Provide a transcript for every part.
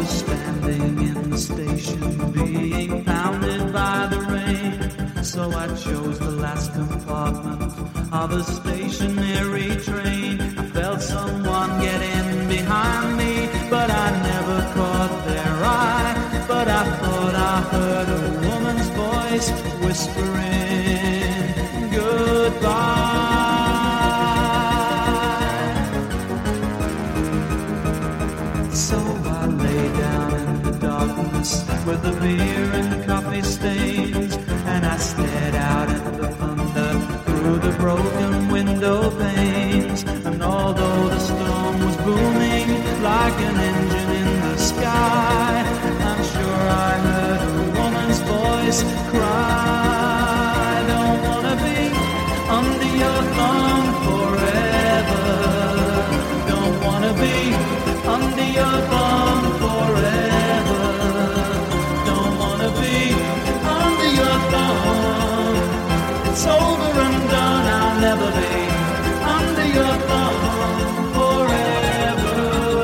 was standing in the station, being pounded by the rain. So I chose the last compartment of a stationary train. I felt someone get in behind me, but I never caught their eye. But I thought I heard a woman's voice whispering goodbye. So I lay down in the darkness with the beer and coffee stains, and I stared out at the thunder through the broken window panes. And although the storm was booming like an engine in the sky, I'm sure I heard a woman's voice cry, don't wanna be under your thumb forever. Don't wanna be under your thumb forever. Don't wanna be under your thumb. It's over and done, I'll never be under your thumb forever.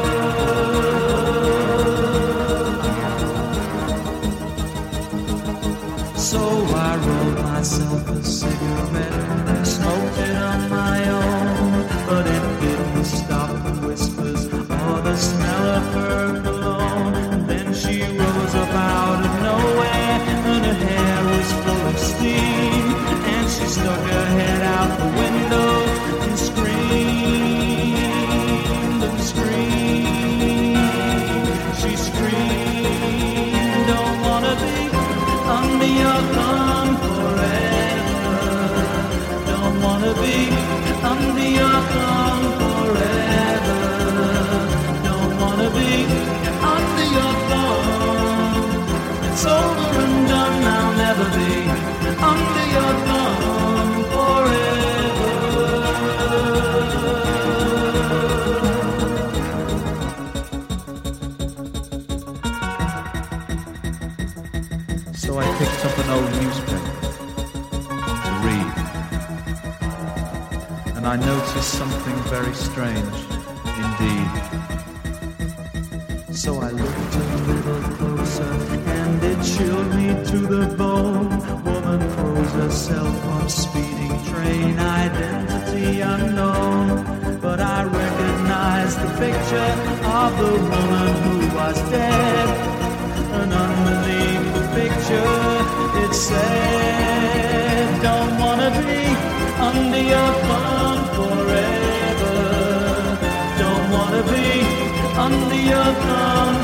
So I rolled myself a cigarette and smoked it on my own, but it didn't stop the whispers or the smell of her cologne. And then she rose up out of nowhere, and her hair was full of steam, and she stuck her head out the window and screamed and screamed. She screamed, don't wanna be under your thumb forever. Don't wanna be under your thumb forever. Don't wanna be under your thumb. It's over and done, I'll never be under your thumb forever. So I picked up an old newspaper to read, and I noticed something very strange indeed. So I looked a little closer, and it chilled me to the bone. Woman throws herself on speeding train, identity unknown. But I recognized the picture of the woman who was dead, and underneath the picture it said, don't wanna be under your thumb forever. Don't wanna be under your thumb